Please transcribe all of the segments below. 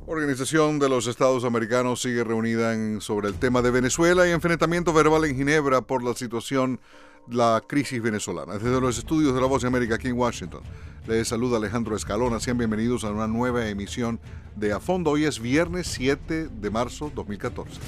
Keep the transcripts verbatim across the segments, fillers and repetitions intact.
Organización de los Estados Americanos sigue reunida en, sobre el tema de Venezuela y enfrentamiento verbal en Ginebra por la situación, la crisis venezolana. Desde los estudios de La Voz de América aquí en Washington, les saluda Alejandro Escalona. Sean bienvenidos a una nueva emisión de A Fondo. Hoy es viernes siete de marzo dos mil catorce.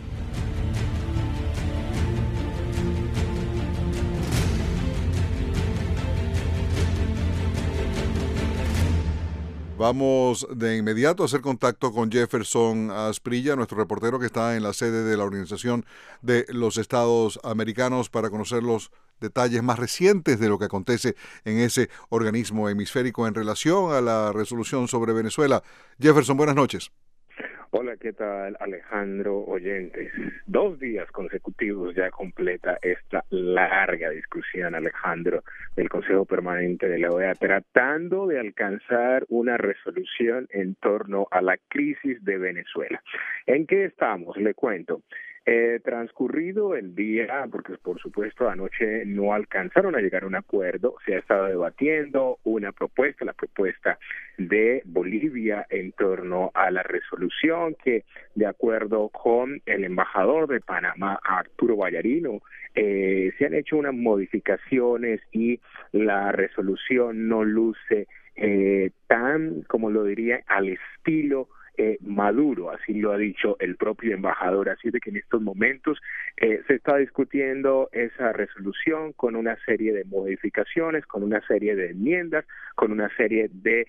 Vamos de inmediato a hacer contacto con Jefferson Asprilla, nuestro reportero que está en la sede de la Organización de los Estados Americanos, para conocer los detalles más recientes de lo que acontece en ese organismo hemisférico en relación a la resolución sobre Venezuela. Jefferson, buenas noches. Hola, ¿qué tal, Alejandro, oyentes? Dos días consecutivos ya completa esta larga discusión, Alejandro, del Consejo Permanente de la O E A, tratando de alcanzar una resolución en torno a la crisis de Venezuela. ¿En qué estamos? Le cuento. Eh, transcurrido el día, porque por supuesto anoche no alcanzaron a llegar a un acuerdo, se ha estado debatiendo una propuesta, la propuesta de Bolivia en torno a la resolución que, de acuerdo con el embajador de Panamá, Arturo Vallarino, eh, se han hecho unas modificaciones y la resolución no luce eh, tan, como lo diría, al estilo Eh, Maduro, así lo ha dicho el propio embajador, así de que en estos momentos eh, se está discutiendo esa resolución con una serie de modificaciones, con una serie de enmiendas, con una serie de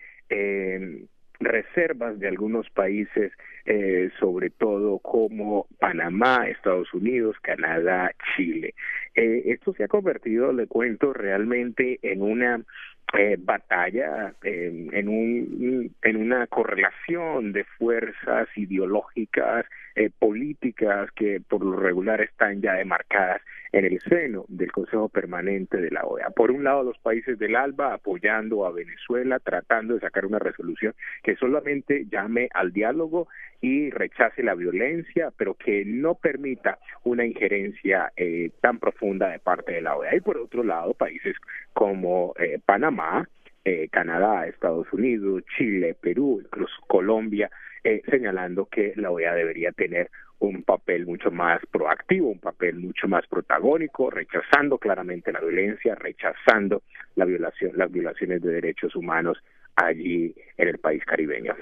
eh, reservas de algunos países, eh, sobre todo como Panamá, Estados Unidos, Canadá, Chile. Eh, esto se ha convertido, le cuento, realmente en una Eh, batalla, eh, en un en una correlación de fuerzas ideológicas, eh, políticas que por lo regular están ya demarcadas en el seno del Consejo Permanente de la O E A. Por un lado, los países del ALBA apoyando a Venezuela, tratando de sacar una resolución que solamente llame al diálogo y rechace la violencia, pero que no permita una injerencia eh, tan profunda de parte de la O E A. Y por otro lado, países como eh, Panamá, eh, Canadá, Estados Unidos, Chile, Perú, incluso Colombia, eh, señalando que la O E A debería tener un papel mucho más proactivo, un papel mucho más protagónico, rechazando claramente la violencia, rechazando la violación, las violaciones de derechos humanos allí en el país caribeño.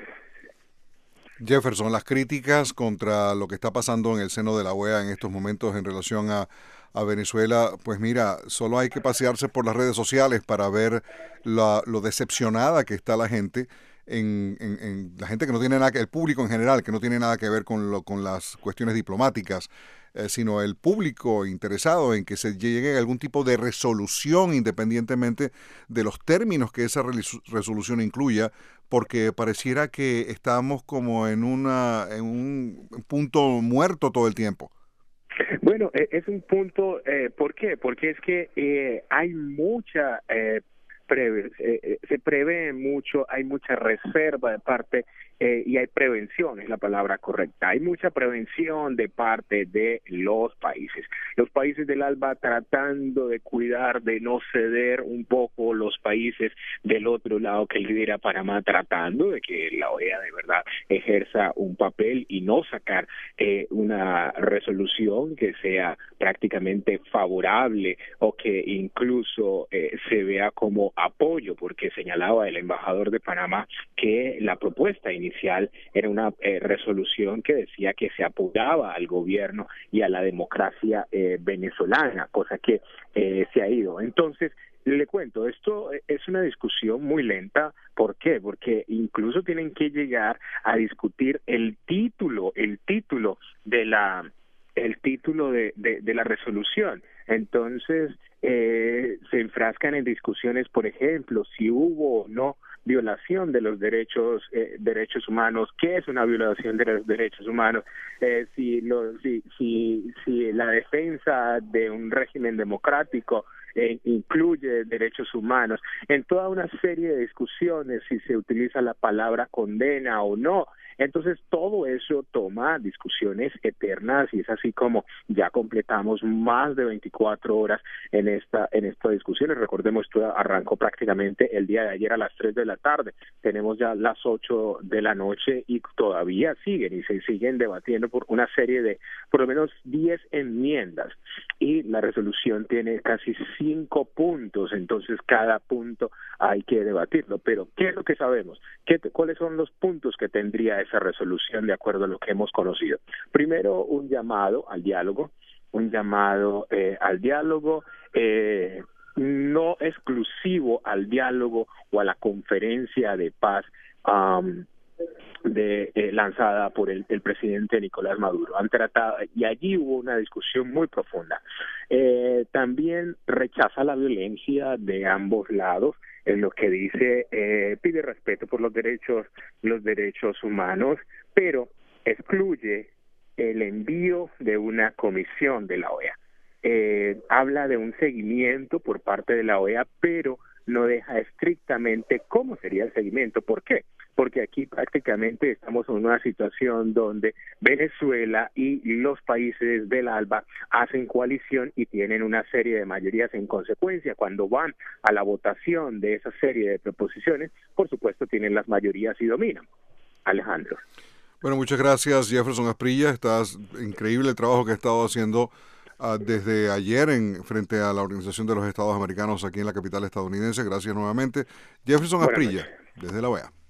Jefferson, las críticas contra lo que está pasando en el seno de la O E A en estos momentos en relación a, a Venezuela, pues mira, solo hay que pasearse por las redes sociales para ver la, lo decepcionada que está la gente, en, en, en la gente que no tiene nada que, el público en general, que no tiene nada que ver con, lo, con las cuestiones diplomáticas, eh, sino el público interesado en que se llegue a algún tipo de resolución independientemente de los términos que esa resolución incluya, porque pareciera que estamos como en una en un punto muerto todo el tiempo. Bueno, es un punto, eh, ¿por qué? Porque es que eh, hay mucha, eh, preve, eh, se prevé mucho, hay mucha reserva de parte eh, y hay prevención, es la palabra correcta. Hay mucha prevención de parte de los países. Los países del ALBA tratando de cuidar, de no ceder un poco, los países del otro lado que lidera Panamá tratando de que la O E A de verdad ejerza un papel y no sacar eh, una resolución que sea prácticamente favorable o que incluso eh, se vea como apoyo, porque señalaba el embajador de Panamá que la propuesta inicial era una eh, resolución que decía que se apoyaba al gobierno y a la democracia eh, venezolana, cosa que eh, se ha ido. Entonces, le cuento, esto es una discusión muy lenta. ¿Por qué? Porque incluso tienen que llegar a discutir el título, el título de la, el título de, de, de la resolución. Entonces, eh, se enfrascan en discusiones, por ejemplo, si hubo o no violación de los derechos eh, derechos humanos, qué es una violación de los derechos humanos, eh, si, lo, si, si, si la defensa de un régimen democrático eh, incluye derechos humanos, en toda una serie de discusiones, si se utiliza la palabra condena o no, Entonces todo eso toma discusiones eternas y es así como ya completamos más de veinticuatro horas en esta en estas discusiones. Recordemos, esto arrancó prácticamente el día de ayer a las tres de la tarde. Tenemos ya las ocho de la noche y todavía siguen y se siguen debatiendo por una serie de por lo menos diez enmiendas y la resolución tiene casi cinco puntos, entonces cada punto hay que debatirlo. Pero ¿qué es lo que sabemos? ¿Qué, ¿Cuáles son los puntos que tendría esa resolución de acuerdo a lo que hemos conocido? Primero, un llamado al diálogo, un llamado eh, al diálogo eh, no exclusivo al diálogo o a la conferencia de paz um, de eh, lanzada por el, el presidente Nicolás Maduro. Han tratado y allí hubo una discusión muy profunda. Eh, también rechaza la violencia de ambos lados, en lo que dice eh, pide respeto por los derechos los derechos humanos, pero excluye el envío de una comisión de la O E A. Eh, habla de un seguimiento por parte de la O E A, pero no deja estrictamente cómo sería el seguimiento. ¿Por qué? Porque aquí prácticamente estamos en una situación donde Venezuela y los países del ALBA hacen coalición y tienen una serie de mayorías en consecuencia. Cuando van a la votación de esa serie de proposiciones, por supuesto tienen las mayorías y dominan. Alejandro. Bueno, muchas gracias, Jefferson Asprilla. Estás increíble el trabajo que ha estado haciendo uh, desde ayer en frente a la Organización de los Estados Americanos aquí en la capital estadounidense. Gracias nuevamente. Jefferson Asprilla, desde la O E A.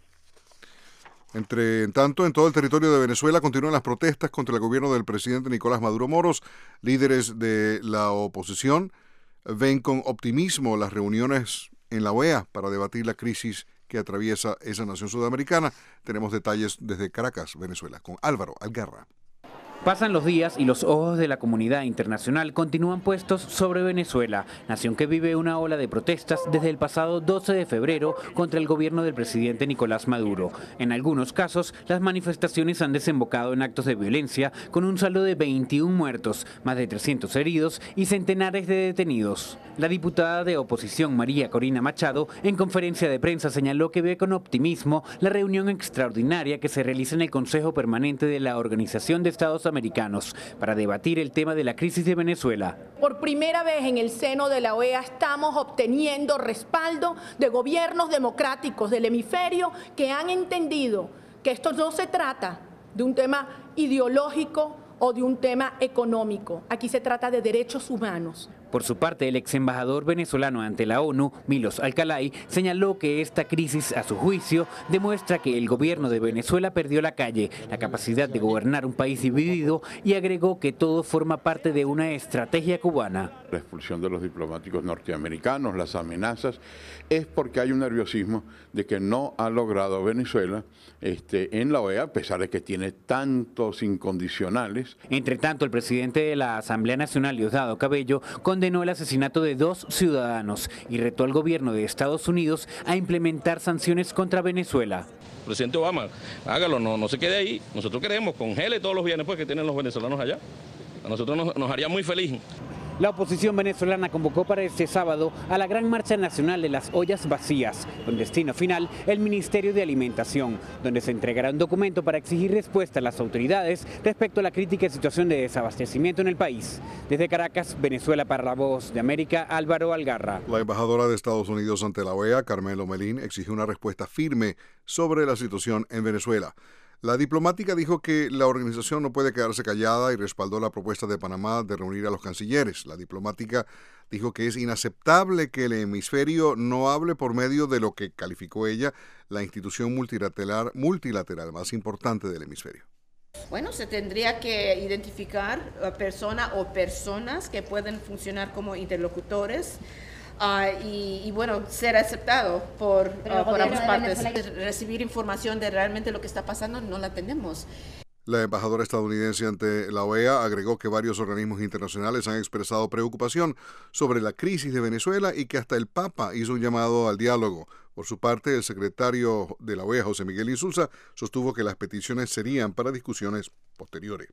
Entre tanto, en todo el territorio de Venezuela continúan las protestas contra el gobierno del presidente Nicolás Maduro Moros. Líderes de la oposición ven con optimismo las reuniones en la O E A para debatir la crisis que atraviesa esa nación sudamericana. Tenemos detalles desde Caracas, Venezuela, con Álvaro Algarra. Pasan los días y los ojos de la comunidad internacional continúan puestos sobre Venezuela, nación que vive una ola de protestas desde el pasado doce de febrero contra el gobierno del presidente Nicolás Maduro. En algunos casos, las manifestaciones han desembocado en actos de violencia con un saldo de veintiún muertos, más de trescientos heridos y centenares de detenidos. La diputada de oposición María Corina Machado, en conferencia de prensa, señaló que ve con optimismo la reunión extraordinaria que se realiza en el Consejo Permanente de la Organización de Estados Americanos para debatir el tema de la crisis de Venezuela. Por primera vez en el seno de la O E A estamos obteniendo respaldo de gobiernos democráticos del hemisferio que han entendido que esto no se trata de un tema ideológico o de un tema económico. Aquí se trata de derechos humanos. Por su parte, el ex embajador venezolano ante la ONU, Milos Alcalay, señaló que esta crisis, a su juicio, demuestra que el gobierno de Venezuela perdió la calle, la capacidad de gobernar un país dividido, y agregó que todo forma parte de una estrategia cubana. La expulsión de los diplomáticos norteamericanos, las amenazas, es porque hay un nerviosismo de que no ha logrado Venezuela este, en la O E A, a pesar de que tiene tantos incondicionales. Entre tanto, el presidente de la Asamblea Nacional, Diosdado Cabello, condenó el asesinato de dos ciudadanos y retó al gobierno de Estados Unidos a implementar sanciones contra Venezuela. Presidente Obama, hágalo, no, no se quede ahí. Nosotros queremos, congele todos los bienes pues, que tienen los venezolanos allá. A nosotros nos, nos haría muy feliz. La oposición venezolana convocó para este sábado a la Gran Marcha Nacional de las Ollas Vacías, con destino final el Ministerio de Alimentación, donde se entregará un documento para exigir respuesta a las autoridades respecto a la crítica situación de desabastecimiento en el país. Desde Caracas, Venezuela, para La Voz de América, Álvaro Algarra. La embajadora de Estados Unidos ante la O E A, Carmelo Melín, exigió una respuesta firme sobre la situación en Venezuela. La diplomática dijo que la organización no puede quedarse callada y respaldó la propuesta de Panamá de reunir a los cancilleres. La diplomática dijo que es inaceptable que el hemisferio no hable por medio de lo que calificó ella la institución multilateral, multilateral más importante del hemisferio. Bueno, se tendría que identificar a personas o personas que pueden funcionar como interlocutores. Uh, y, y bueno, ser aceptado por, uh, por ambas partes. Recibir información de realmente lo que está pasando no la tenemos. La embajadora estadounidense ante la O E A agregó que varios organismos internacionales han expresado preocupación sobre la crisis de Venezuela y que hasta el Papa hizo un llamado al diálogo. Por su parte, el secretario de la O E A, José Miguel Insulza, sostuvo que las peticiones serían para discusiones posteriores.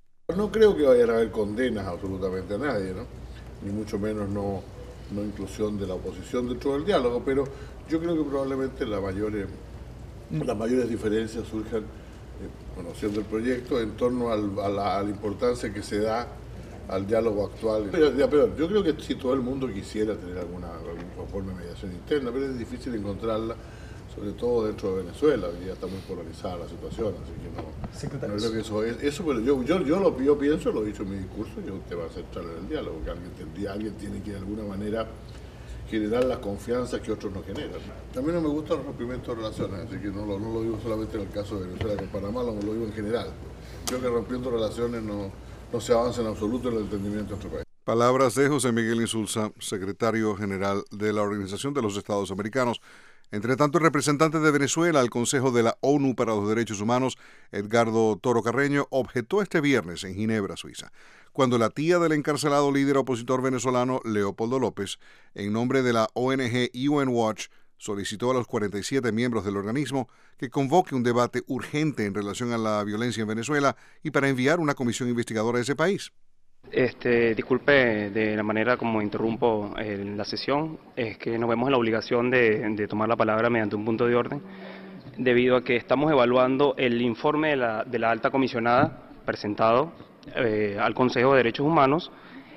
No creo que vayan a haber condenas absolutamente a nadie, ¿no? Ni mucho menos no... no inclusión de la oposición dentro del diálogo, pero yo creo que probablemente la mayor las mayores diferencias surjan, eh, conociendo el proyecto, en torno al, a, la, a la importancia que se da al diálogo actual. Pero, ya, pero yo creo que si todo el mundo quisiera tener alguna, alguna forma de mediación interna, pero es difícil encontrarla, sobre todo dentro de Venezuela. Hoy día está muy polarizada la situación, así que no, no creo que eso es. Eso, pero yo, yo, yo, lo, yo pienso, lo he dicho en mi discurso, que un tema central en el diálogo, que alguien, tendría, alguien tiene que de alguna manera generar la confianza que otros no generan. A mí no me gustan los rompimientos de relaciones, así que no lo, no lo digo solamente en el caso de Venezuela con Panamá, lo, lo digo en general. Creo que rompiendo relaciones no, no se avanza en absoluto en el entendimiento de nuestro país. Palabras de José Miguel Insulza, secretario general de la Organización de los Estados Americanos. Entre tanto, el representante de Venezuela al Consejo de la ONU para los Derechos Humanos, Edgardo Toro Carreño, objetó este viernes en Ginebra, Suiza, cuando la tía del encarcelado líder opositor venezolano Leopoldo López, en nombre de la O N G U N Watch, solicitó a los cuarenta y siete miembros del organismo que convoque un debate urgente en relación a la violencia en Venezuela y para enviar una comisión investigadora a ese país. Este, disculpe de la manera como interrumpo eh, la sesión, es que nos vemos en la obligación de, de tomar la palabra mediante un punto de orden, debido a que estamos evaluando el informe de la, de la alta comisionada presentado eh, al Consejo de Derechos Humanos,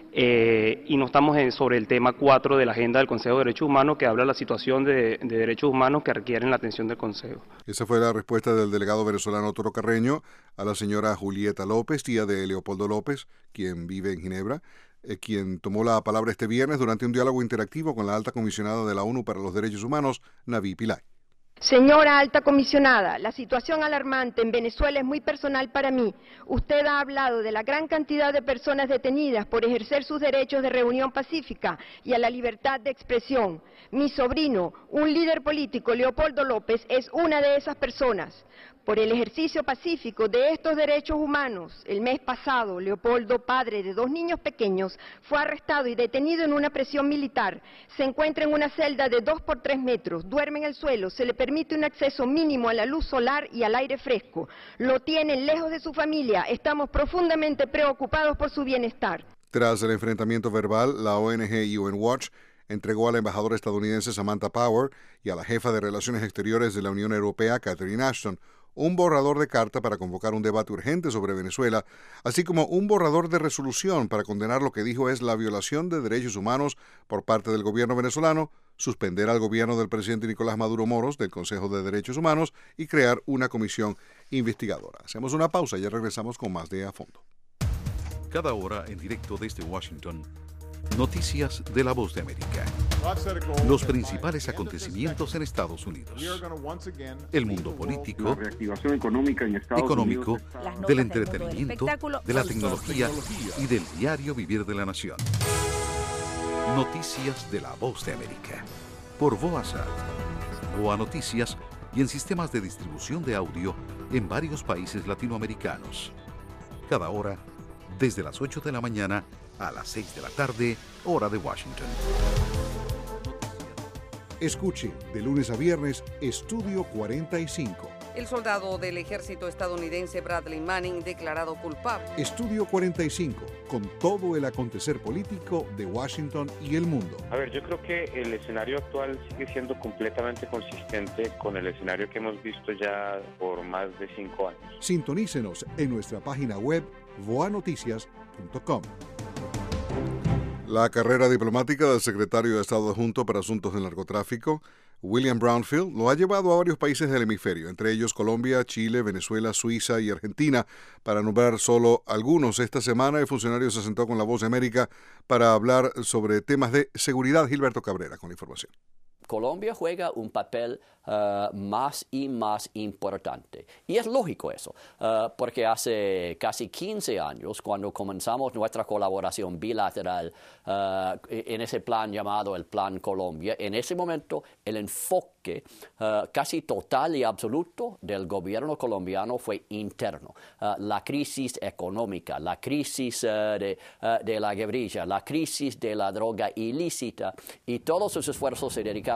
eh, y no estamos en, sobre el tema cuatro de la agenda del Consejo de Derechos Humanos, que habla de la situación de, de derechos humanos que requieren la atención del Consejo. Esa fue la respuesta del delegado venezolano Toro Carreño a la señora Julieta López, tía de Leopoldo López, quien vive en Ginebra, eh, quien tomó la palabra este viernes durante un diálogo interactivo con la alta comisionada de la ONU para los Derechos Humanos, Navi Pillay. Señora alta comisionada, la situación alarmante en Venezuela es muy personal para mí. Usted ha hablado de la gran cantidad de personas detenidas por ejercer sus derechos de reunión pacífica y a la libertad de expresión. Mi sobrino, un líder político, Leopoldo López, es una de esas personas. Por el ejercicio pacífico de estos derechos humanos, el mes pasado, Leopoldo, padre de dos niños pequeños, fue arrestado y detenido en una prisión militar. Se encuentra en una celda de dos por tres metros, duerme en el suelo, se le permite un acceso mínimo a la luz solar y al aire fresco. Lo tienen lejos de su familia, estamos profundamente preocupados por su bienestar. Tras el enfrentamiento verbal, la O N G U N Watch entregó a la embajadora estadounidense Samantha Power y a la jefa de Relaciones Exteriores de la Unión Europea, Catherine Ashton, un borrador de carta para convocar un debate urgente sobre Venezuela, así como un borrador de resolución para condenar lo que dijo es la violación de derechos humanos por parte del gobierno venezolano, suspender al gobierno del presidente Nicolás Maduro Moros del Consejo de Derechos Humanos y crear una comisión investigadora. Hacemos una pausa y ya regresamos con más de A Fondo. Cada hora en directo desde Washington, noticias de La Voz de América. Los principales acontecimientos en Estados Unidos. El mundo político, la reactivación económica en Estados económico, Unidos, del entretenimiento, de la tecnología y del diario vivir de la nación. Noticias de La Voz de América. Por Voasat, Voa Noticias y en sistemas de distribución de audio en varios países latinoamericanos. Cada hora, desde las ocho de la mañana a las seis de la tarde, hora de Washington. Escuche de lunes a viernes Estudio cuarenta y cinco. El soldado del ejército estadounidense Bradley Manning declarado culpable. Estudio cuarenta y cinco, con todo el acontecer político de Washington y el mundo. A ver, yo creo que el escenario actual sigue siendo completamente consistente con el escenario que hemos visto ya por más de cinco años. Sintonícenos en nuestra página web voa noticias punto com. La carrera diplomática del secretario de Estado adjunto para Asuntos del Narcotráfico, William Brownfield, lo ha llevado a varios países del hemisferio, entre ellos Colombia, Chile, Venezuela, Suiza y Argentina, para nombrar solo algunos. Esta semana el funcionario se sentó con La Voz de América para hablar sobre temas de seguridad. Gilberto Cabrera con la información. Colombia juega un papel uh, más y más importante. Y es lógico eso, uh, porque hace casi quince años, cuando comenzamos nuestra colaboración bilateral uh, en ese plan llamado el Plan Colombia, en ese momento el enfoque uh, casi total y absoluto del gobierno colombiano fue interno. Uh, la crisis económica, la crisis uh, de, uh, de la guerrilla, la crisis de la droga ilícita, y todos sus esfuerzos se dedicaron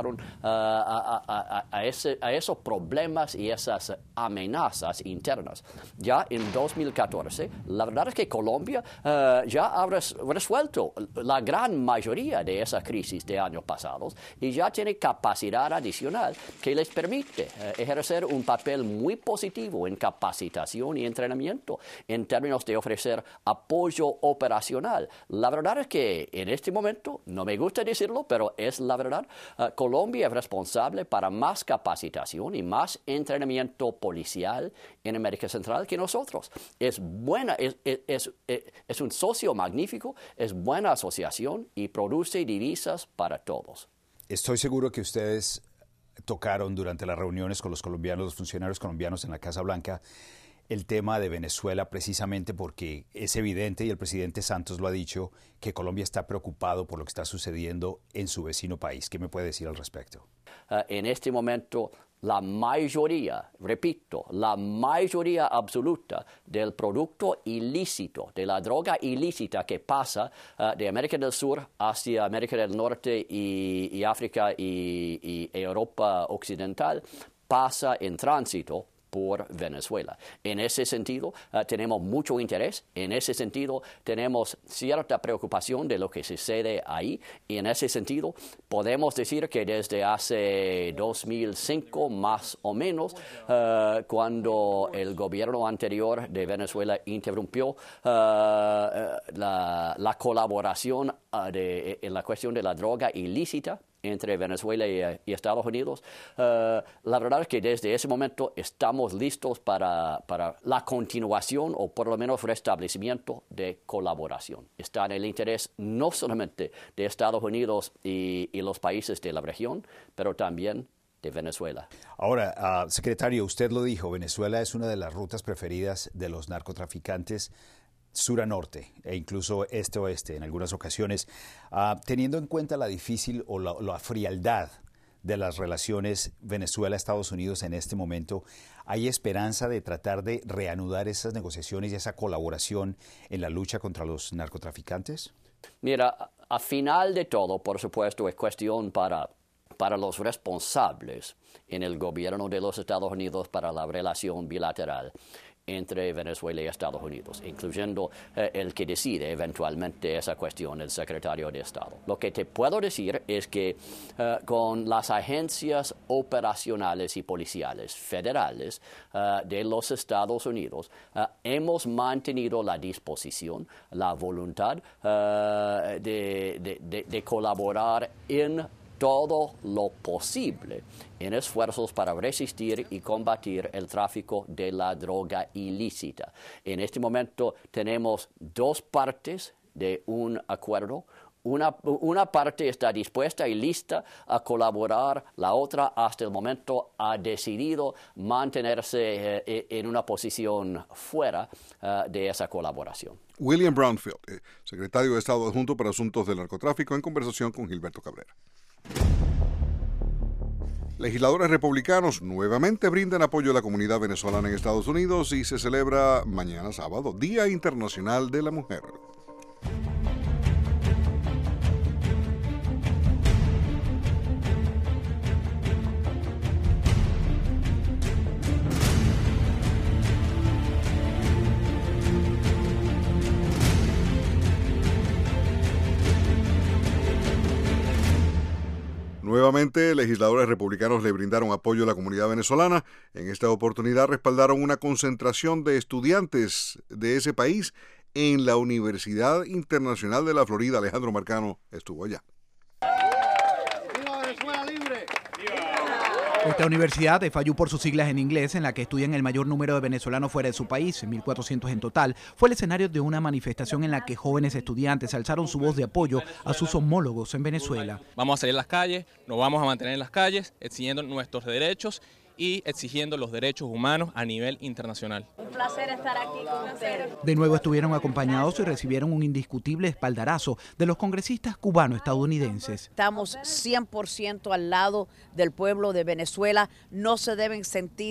enfrentaron uh, a, a, a, ese, a esos problemas y esas amenazas internas. Ya en dos mil catorce, la verdad es que Colombia uh, ya ha res, resuelto la gran mayoría de esa crisis de años pasados y ya tiene capacidad adicional que les permite uh, ejercer un papel muy positivo en capacitación y entrenamiento en términos de ofrecer apoyo operacional. La verdad es que en este momento, no me gusta decirlo, pero es la verdad, uh, Colombia es responsable para más capacitación y más entrenamiento policial en América Central que nosotros. Es buena, es, es, es, es un socio magnífico, es buena asociación y produce divisas para todos. Estoy seguro que ustedes tocaron durante las reuniones con los colombianos, los funcionarios colombianos en la Casa Blanca, el tema de Venezuela, precisamente porque es evidente, y el presidente Santos lo ha dicho, que Colombia está preocupado por lo que está sucediendo en su vecino país. ¿Qué me puede decir al respecto? Uh, en este momento, la mayoría, repito, la mayoría absoluta del producto ilícito, de la droga ilícita que pasa uh, de América del Sur hacia América del Norte y, y África y, y Europa Occidental, pasa en tránsito por Venezuela. En ese sentido, uh, tenemos mucho interés, en ese sentido, tenemos cierta preocupación de lo que sucede ahí, y en ese sentido, podemos decir que desde hace dos mil cinco, más o menos, uh, cuando el gobierno anterior de Venezuela interrumpió uh, la, la colaboración uh, de, en la cuestión de la droga ilícita entre Venezuela y, y Estados Unidos, uh, la verdad es que desde ese momento estamos listos para, para la continuación o por lo menos restablecimiento de colaboración. Está en el interés no solamente de Estados Unidos y, y los países de la región, pero también de Venezuela. Ahora, uh, secretario, usted lo dijo, Venezuela es una de las rutas preferidas de los narcotraficantes sur a norte e incluso este-oeste en algunas ocasiones, uh, teniendo en cuenta la difícil o la, la frialdad de las relaciones Venezuela-Estados Unidos en este momento, ¿hay esperanza de tratar de reanudar esas negociaciones y esa colaboración en la lucha contra los narcotraficantes? Mira, a final de todo, por supuesto, es cuestión para, para los responsables en el gobierno de los Estados Unidos para la relación bilateral entre Venezuela y Estados Unidos, incluyendo eh, el que decide eventualmente esa cuestión, el secretario de Estado. Lo que te puedo decir es que eh, con las agencias operacionales y policiales federales eh, de los Estados Unidos, eh, hemos mantenido la disposición, la voluntad eh, de, de, de, de colaborar en todo lo posible en esfuerzos para resistir y combatir el tráfico de la droga ilícita. En este momento tenemos dos partes de un acuerdo. Una, una parte está dispuesta y lista a colaborar, la otra hasta el momento ha decidido mantenerse eh, en una posición fuera uh, de esa colaboración. William Brownfield, eh, secretario de Estado adjunto para Asuntos del Narcotráfico, en conversación con Gilberto Cabrera. Legisladores republicanos nuevamente brindan apoyo a la comunidad venezolana en Estados Unidos y se celebra mañana sábado, Día Internacional de la Mujer. Nuevamente, legisladores republicanos le brindaron apoyo a la comunidad venezolana. En esta oportunidad respaldaron una concentración de estudiantes de ese país en la Universidad Internacional de la Florida. Alejandro Marcano estuvo allá. ¡Viva Venezuela libre! Esta universidad, F A U por sus siglas en inglés, en la que estudian el mayor número de venezolanos fuera de su país, mil cuatrocientos en total, fue el escenario de una manifestación en la que jóvenes estudiantes alzaron su voz de apoyo a sus homólogos en Venezuela. Vamos a salir a las calles, nos vamos a mantener en las calles exigiendo nuestros derechos y exigiendo los derechos humanos a nivel internacional. Un placer estar aquí con ustedes. De nuevo estuvieron acompañados y recibieron un indiscutible espaldarazo de los congresistas cubano-estadounidenses. Estamos cien por ciento al lado del pueblo de Venezuela. No se deben sentir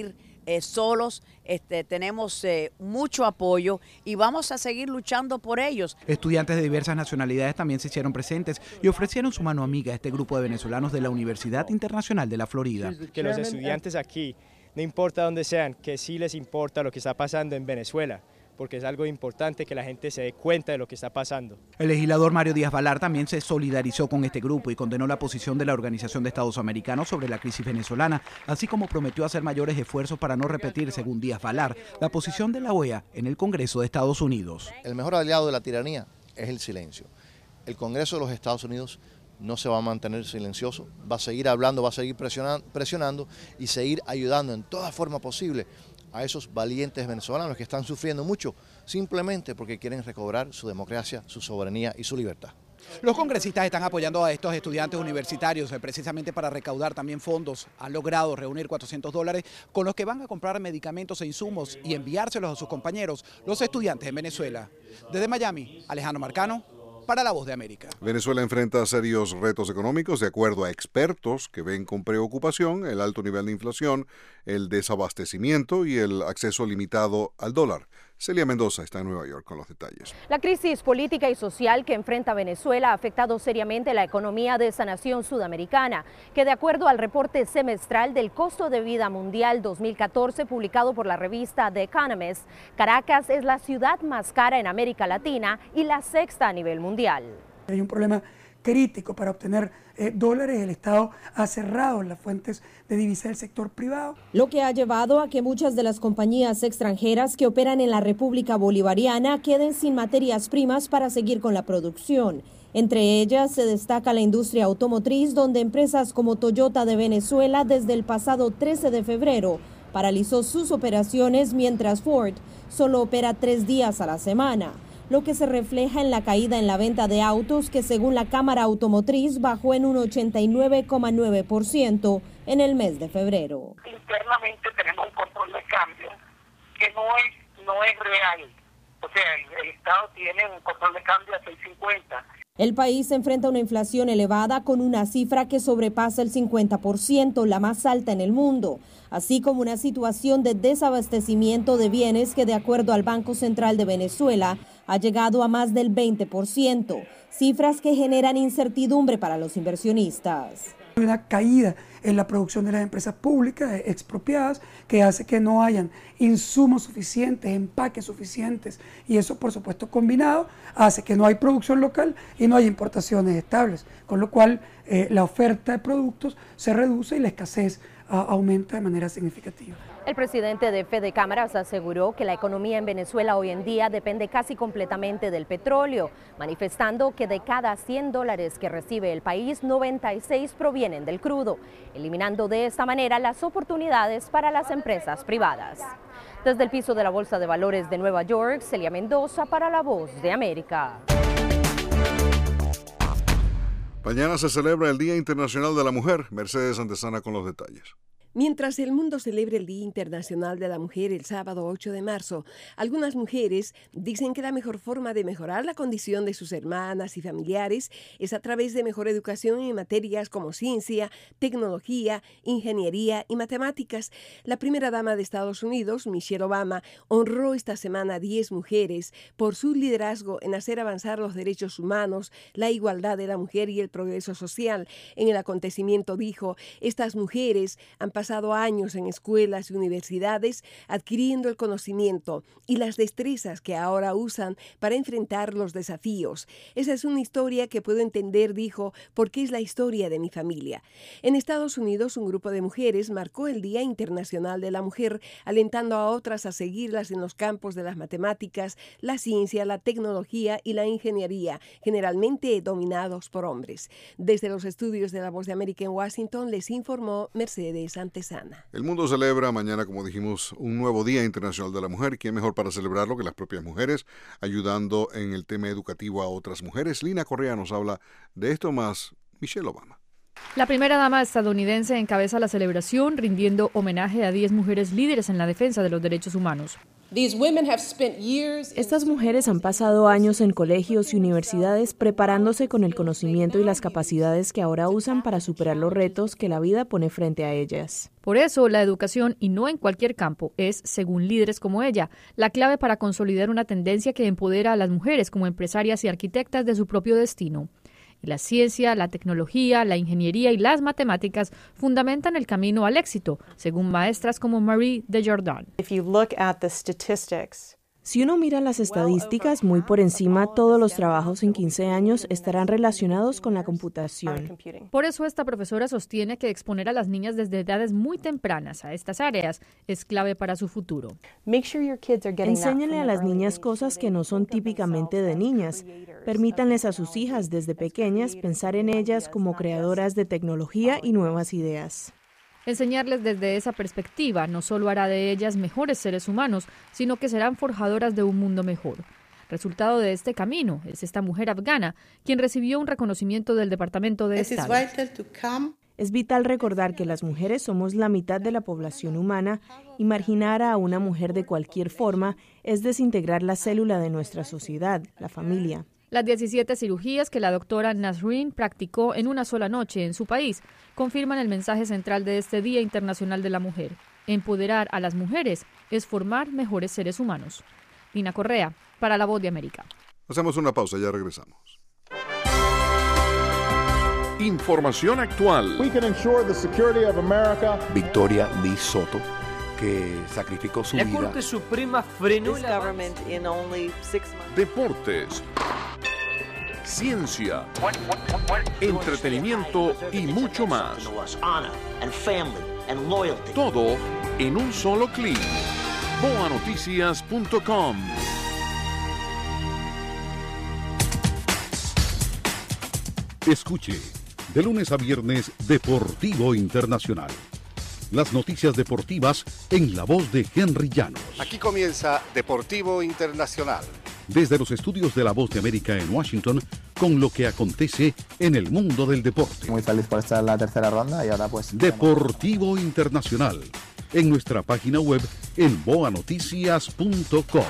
eh, solos, este, tenemos eh, mucho apoyo y vamos a seguir luchando por ellos. Estudiantes de diversas nacionalidades también se hicieron presentes y ofrecieron su mano amiga a este grupo de venezolanos de la Universidad Internacional de la Florida. Que los estudiantes aquí, no importa dónde sean, que sí les importa lo que está pasando en Venezuela, porque es algo importante que la gente se dé cuenta de lo que está pasando. El legislador Mario Díaz Valar también se solidarizó con este grupo y condenó la posición de la Organización de Estados Americanos sobre la crisis venezolana, así como prometió hacer mayores esfuerzos para no repetir, según Díaz Valar, la posición de la O E A en el Congreso de Estados Unidos. El mejor aliado de la tiranía es el silencio. El Congreso de los Estados Unidos no se va a mantener silencioso, va a seguir hablando, va a seguir presionando, presionando y seguir ayudando en toda forma posible a esos valientes venezolanos que están sufriendo mucho simplemente porque quieren recobrar su democracia, su soberanía y su libertad. Los congresistas están apoyando a estos estudiantes universitarios eh, precisamente para recaudar también fondos. Han logrado reunir cuatrocientos dólares con los que van a comprar medicamentos e insumos y enviárselos a sus compañeros, los estudiantes en Venezuela. Desde Miami, Alejandro Marcano, para La Voz de América. Venezuela enfrenta serios retos económicos, de acuerdo a expertos que ven con preocupación el alto nivel de inflación, el desabastecimiento y el acceso limitado al dólar. Celia Mendoza está en Nueva York con los detalles. La crisis política y social que enfrenta Venezuela ha afectado seriamente la economía de esa nación sudamericana, que de acuerdo al reporte semestral del costo de vida mundial dos mil catorce publicado por la revista The Economist, Caracas es la ciudad más cara en América Latina y la sexta a nivel mundial. Hay un problema crítico para obtener eh, dólares. El Estado ha cerrado las fuentes de divisa del sector privado. Lo que ha llevado a que muchas de las compañías extranjeras que operan en la República Bolivariana queden sin materias primas para seguir con la producción. Entre ellas se destaca la industria automotriz, donde empresas como Toyota de Venezuela desde el pasado trece de febrero paralizó sus operaciones, mientras Ford solo opera tres días a la semana, lo que se refleja en la caída en la venta de autos, que según la Cámara Automotriz bajó en un ochenta y nueve coma nueve por ciento en el mes de febrero. Internamente tenemos un control de cambio que no es, no es real. O sea, el, el Estado tiene un control de cambio a seis cincuenta. El país enfrenta una inflación elevada con una cifra que sobrepasa el cincuenta por ciento, la más alta en el mundo, así como una situación de desabastecimiento de bienes que, de acuerdo al Banco Central de Venezuela, ha llegado a más del veinte por ciento, cifras que generan incertidumbre para los inversionistas. Hay una caída en la producción de las empresas públicas expropiadas que hace que no hayan insumos suficientes, empaques suficientes, y eso, por supuesto, combinado hace que no hay producción local y no hay importaciones estables, con lo cual eh, la oferta de productos se reduce y la escasez a, aumenta de manera significativa. El presidente de Fede Cámaras aseguró que la economía en Venezuela hoy en día depende casi completamente del petróleo, manifestando que de cada cien dólares que recibe el país, noventa y seis provienen del crudo, eliminando de esta manera las oportunidades para las empresas privadas. Desde el piso de la Bolsa de Valores de Nueva York, Celia Mendoza para La Voz de América. Mañana se celebra el Día Internacional de la Mujer. Mercedes Antesana con los detalles. Mientras el mundo celebra el Día Internacional de la Mujer el sábado ocho de marzo, algunas mujeres dicen que la mejor forma de mejorar la condición de sus hermanas y familiares es a través de mejor educación en materias como ciencia, tecnología, ingeniería y matemáticas. La primera dama de Estados Unidos, Michelle Obama, honró esta semana a diez mujeres por su liderazgo en hacer avanzar los derechos humanos, la igualdad de la mujer y el progreso social. En el acontecimiento dijo, estas mujeres han pasado pasado años en escuelas y universidades adquiriendo el conocimiento y las destrezas que ahora usan para enfrentar los desafíos. Esa es una historia que puedo entender, dijo, porque es la historia de mi familia. En Estados Unidos, un grupo de mujeres marcó el Día Internacional de la Mujer, alentando a otras a seguirlas en los campos de las matemáticas, la ciencia, la tecnología y la ingeniería, generalmente dominados por hombres. Desde los estudios de La Voz de América en Washington, les informó Mercedes Antesana. El mundo celebra mañana, como dijimos, un nuevo Día Internacional de la Mujer. ¿Quién mejor para celebrarlo que las propias mujeres, ayudando en el tema educativo a otras mujeres? Lina Correa nos habla de esto más Michelle Obama. La primera dama estadounidense encabeza la celebración rindiendo homenaje a diez mujeres líderes en la defensa de los derechos humanos. Estas mujeres han pasado años en colegios y universidades preparándose con el conocimiento y las capacidades que ahora usan para superar los retos que la vida pone frente a ellas. Por eso, la educación, y no en cualquier campo, es, según líderes como ella, la clave para consolidar una tendencia que empodera a las mujeres como empresarias y arquitectas de su propio destino. La ciencia, la tecnología, la ingeniería y las matemáticas fundamentan el camino al éxito, según maestras como Marie Desjardins. Si uno mira las estadísticas, muy por encima, todos los trabajos en quince años estarán relacionados con la computación. Por eso esta profesora sostiene que exponer a las niñas desde edades muy tempranas a estas áreas es clave para su futuro. Enséñenle a las niñas cosas que no son típicamente de niñas. Permítanles a sus hijas desde pequeñas pensar en ellas como creadoras de tecnología y nuevas ideas. Enseñarles desde esa perspectiva no solo hará de ellas mejores seres humanos, sino que serán forjadoras de un mundo mejor. Resultado de este camino es esta mujer afgana, quien recibió un reconocimiento del Departamento de Estado. Es vital recordar que las mujeres somos la mitad de la población humana y marginar a una mujer de cualquier forma es desintegrar la célula de nuestra sociedad, la familia. Las diecisiete cirugías que la doctora Nasrin practicó en una sola noche en su país confirman el mensaje central de este Día Internacional de la Mujer. Empoderar a las mujeres es formar mejores seres humanos. Lina Correa, para La Voz de América. Hacemos una pausa, ya regresamos. Información actual. We can ensure the security of America. Victoria Lee Soto, que sacrificó su la vida. La Corte Suprema frenó la government in only six months. Deportes. Ciencia, entretenimiento y mucho más. Todo en un solo clic. boa noticias punto com. Escuche, de lunes a viernes, Deportivo Internacional. Las noticias deportivas en la voz de Henry Llanos. Aquí comienza Deportivo Internacional. Desde los estudios de La Voz de América en Washington, con lo que acontece en el mundo del deporte. Muy feliz por estar en la tercera ronda y ahora pues... Deportivo Internacional, en nuestra página web en boa noticias punto com.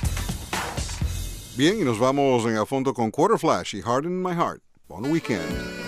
Bien, y nos vamos en a fondo con Quarter Flash y Harden My Heart. Bon weekend.